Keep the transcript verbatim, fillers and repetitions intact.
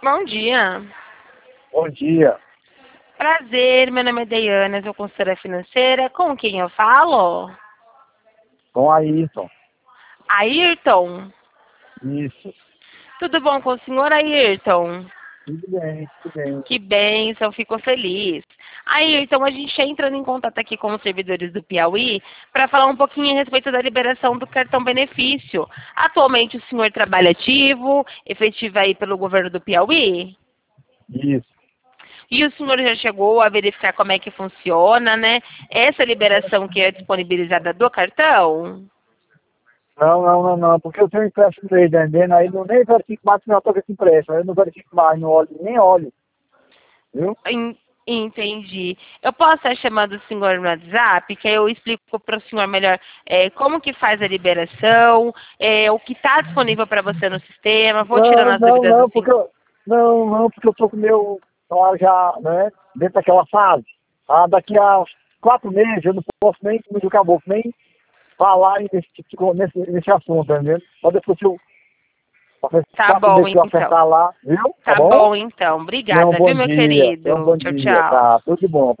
Bom dia. Bom dia. Prazer, meu nome é Deiana, sou consultora financeira. Com quem eu falo? Com Ayrton. Ayrton. Isso. Tudo bom com o senhor Ayrton? Tudo bem, tudo bem. Que bênção, fico feliz. Ayrton, a gente está entrando em contato aqui com os servidores do Piauí para falar um pouquinho a respeito da liberação do cartão benefício. Atualmente o senhor trabalha ativo, efetivo aí pelo governo do Piauí? Isso. E o senhor já chegou a verificar como é que funciona, né? Essa liberação que é disponibilizada do cartão? Não, não, não, não, porque eu tenho um empréstimo dele, vendendo, aí eu nem verifico mais se eu estou com esse empréstimo, aí eu não verifico mais, não olho, nem olho, viu? En- Entendi. Eu posso estar chamando o senhor no WhatsApp, que aí eu explico para o senhor melhor é, como que faz a liberação, é, o que está disponível para você no sistema, vou tirando Não, as não, dúvidas não, assim. porque eu, não, não, porque eu estou com o meu salário já, né, dentro daquela fase. Ah, daqui a uns quatro meses eu não posso nem, como diz o caboclo, nem falar nesse, tipo de co- nesse, nesse assunto, tá entendendo? Só depois que eu, Tá quatro bom, meses que eu então. acertar lá, viu? Tá Tá bom? bom, então. Tenha um Obrigada, bom viu, meu dia, tenha um querido? bom Tchau, dia, tchau. tá? Tudo de bom.